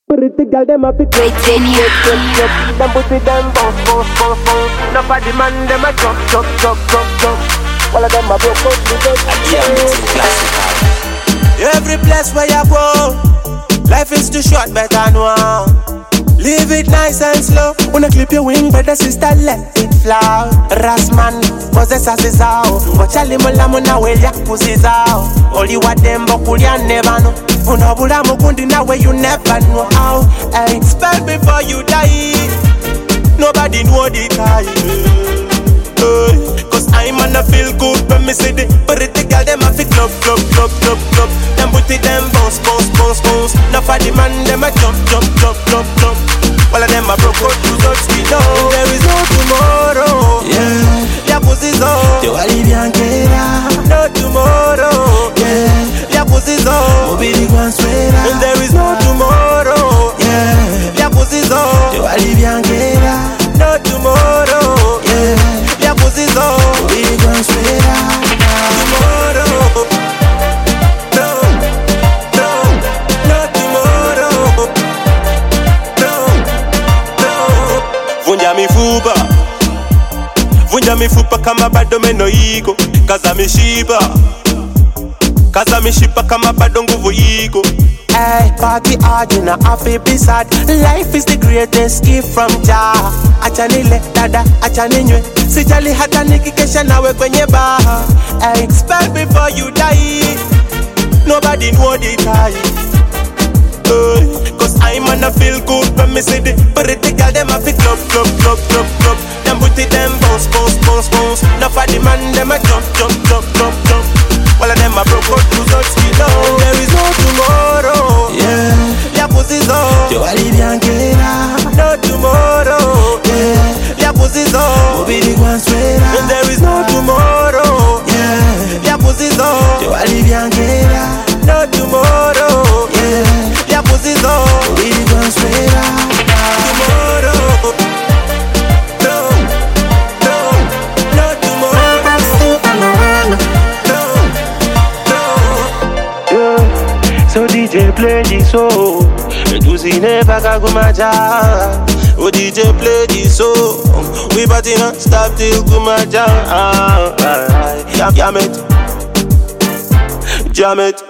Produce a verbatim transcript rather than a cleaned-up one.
Pretty girl, them a pick up, jump, jump, jump, jump. Them put it them bounce, bounce, bounce, bounce. Now for the man, them a jump, jump, jump, jump, jump. All of them a broke out, we go. Every place where you go, life is too short, better know. Live it nice and slow. Wanna clip your wing, but the sister let it fly. Rasman, possess as is out. Watch a limo lamo na we yak pussy's out. All you want them, but you never know. Unabula mukundi na way you never know how. Hey, spell before you die. Nobody know the time. Hey, cause I'm on a feel good when me see the pretty girl them a fi club, club, club, club, club. Them booty them bounce, bounce, bounce, bounce. Now for the man them a jump, jump, jump, jump, jump. All of them a broke out to touch me down. There is no tomorrow. Yeah, their pussy's on. Te wali bianchera. No tomorrow. Yeah, their pussy's on. Mobili guansuera. And there is no tomorrow. Yeah, their pussy's on. Te wali bianchera. No tomorrow. Yeah, their pussy's on. Mobili guansuera. Tomorrow. No, no, no tomorrow. Vunja mifupa, vunja mifupa kama bado meno iko. Kaza mishipa, kaza mishipa kama bado nguvu iko. Hey, party hard, you know, happy be sad. Life is the greatest gift from Jah. Achanile, dada, achaninwe. Sijali hata nikikesha nawe kwenye bar. Hey, spell before you die. Nobody know the time. Uh, Cause I'm on a feel good when me see the pretty girl them a fi club, club, club, club, club. Them booty them bounce, bounce, bounce, bounce. Now for the man them a jump, jump, jump, jump, jump. All of them a broke out to touch me down. There is no tomorrow. Yeah, their pussy's on. Te wali bianchera. No tomorrow. Yeah, their pussy's on. Mobili guansuera. And there is no tomorrow. Yeah, their pussy's on. Te wali bianchera. No tomorrow. Yeah, their pussy's on. Mobili guansuera. Tomorrow. No, no, no tomorrow. So D J play this song. Etusi never kagumaja. Oh D J play this song. We party non stop till kumaja. Ah, ah, ah. Jam it, jam it.